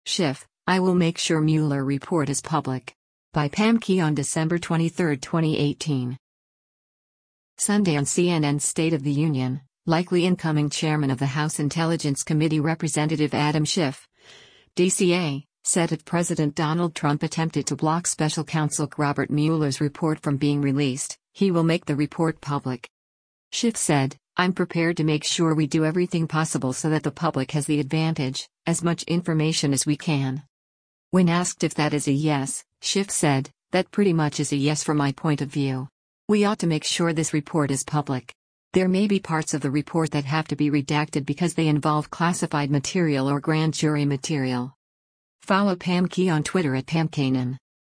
Schiff, I will make sure Mueller report is public. By Pam Key on December 23, 2018. Sunday on CNN's State of the Union, likely incoming chairman of the House Intelligence Committee Representative Adam Schiff, DCA, said if President Donald Trump attempted to block special counsel Robert Mueller's report from being released, he will make the report public. Schiff said, I'm prepared to make sure we do everything possible so that the public has the advantage, as much information as we can. When asked if that is a yes, Schiff said, that pretty much is a yes from my point of view. We ought to make sure this report is public. There may be parts of the report that have to be redacted because they involve classified material or grand jury material. Follow Pam Key on Twitter at PamKanan.